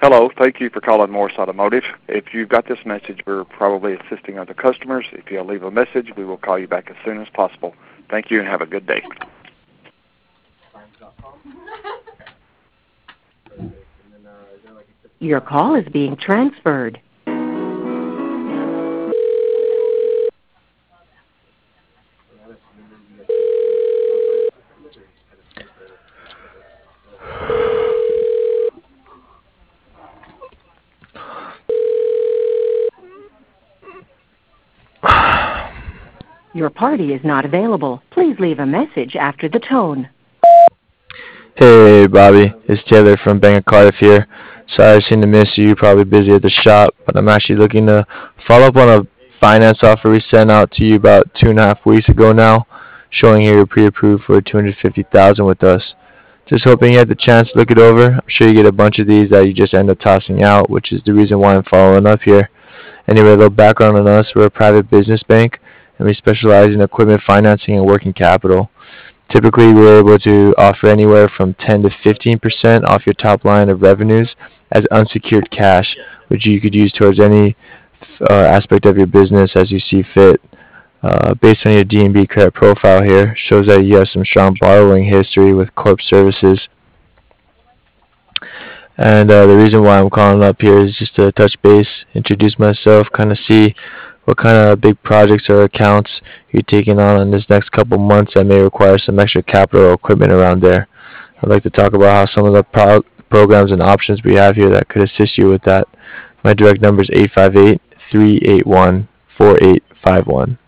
Hello, thank you for calling Morris Automotive. If you've got this message, we're probably assisting other customers. If you'll leave a message, we will call you back as soon as possible. Thank you and have a good day. Your call is being transferred. Your party is not available. Please leave a message after the tone. Hey Bobby, it's Taylor from Bank of Cardiff here. Sorry I seem to miss you. You're probably busy at the shop, but I'm actually looking to follow up on a finance offer we sent out to you about 2.5 weeks ago now, showing here you're pre-approved for 250,000 with us. Just hoping you had the chance to look it over. I'm sure you get a bunch of these that you just end up tossing out, which is the reason why I'm following up here. Anyway, a little background on us. We're a private business bank, and we specialize in equipment financing and working capital. Typically, we're able to offer anywhere from 10 to 15% off your top line of revenues as unsecured cash, which you could use towards any aspect of your business as you see fit. Based on your D&B credit profile here, shows that you have some strong borrowing history with Corp Services. And the reason why I'm calling up here is just to touch base, introduce myself, kind of see what kind of big projects or accounts you're taking on in this next couple months that may require some extra capital or equipment around there. I'd like to talk about how some of the programs and options we have here that could assist you with that. My direct number is 858-381-4851.